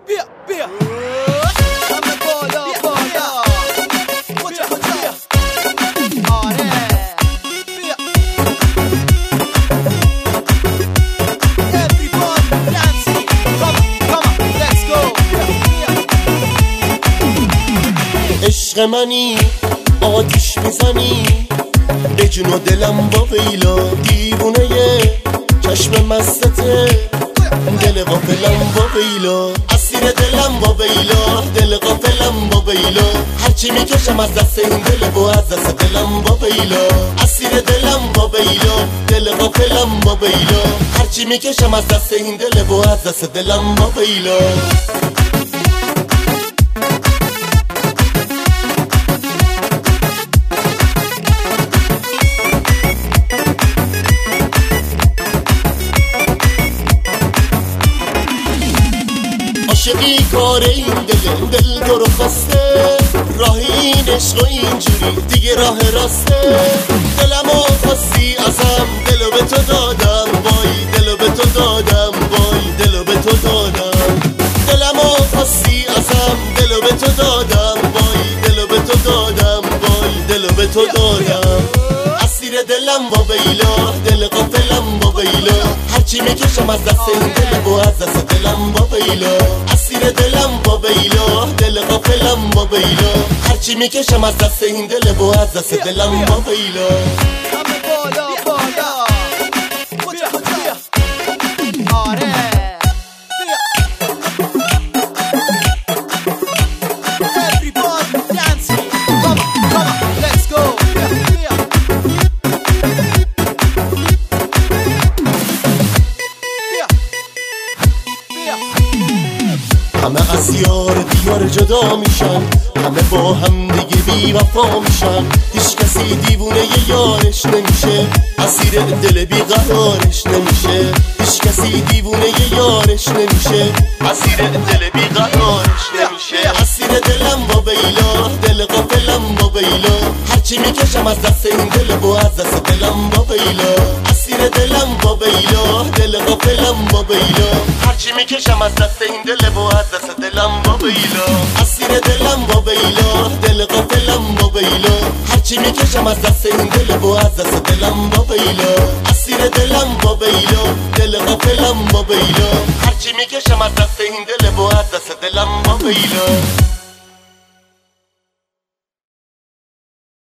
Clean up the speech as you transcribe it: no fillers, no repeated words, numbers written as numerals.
بیا همه بالا بالا کجا آره بیا everybody dancing come on let's go عشق منی آتیش میزنی به جون و دلم با ویلا دیوونه چشم مستته دل غافلم با ویلا اسیر دلم با ویلا دل غافلم با ویلا هرچی میکشم از دست این دل و از دست دلم با ویلا اسیر دلم با ویلا دل غافلم با ویلا هرچی میکشم از دست این دل و از دست دلم با ویلا عاشقی کار این دل تو رو خواسته راه این عشق و اینجوری دیگه راه راسته دلمو خواستی ازم دلو به تو دادم وای دلو به تو دادم وای دلو به تو دادم دلمو خواستی ازم دلو به تو دادم وای دلو به تو دادم وای دلو به تو دادم اسیر دلم با ویلا دل غافلم با ویلا هرچی میکشم از دست این دل و از دست دلم با ویلا اسیر دلم با ویلا دل غافلم با ویلا هرچی میکشم از دست این دل و از دست دلم با ویلا همه بالا بالا کجا آره everybody dancing come on let's go همه از یار دیار جدا میشن همه با هم دیگه بی وفا میشن هیچ کسی دیوونه یارش نمیشه اسیر دل بی قرارش نمیشه هیچ کسی دیوونه یارش نمیشه اسیر دل بی قرارش نمیشه اسیر دلم با ویلا دل غافلم با ویلا هرچی میکشم از دست این دل و از دست دلم با ویلا اسیر دلم با ویلا دل غافلم با ویلا هرچی میکشم از دست این دل و از دست دلم با ویلا اسیر دلم با ویلا دل غافلم با ویلا هرچی میکشم از دست این دل و از دست دلم با ویلا اسیر دلم با ویلا دل غافلم با ویلا هرچی میکشم از دست این دل و از دست دلم با ویلا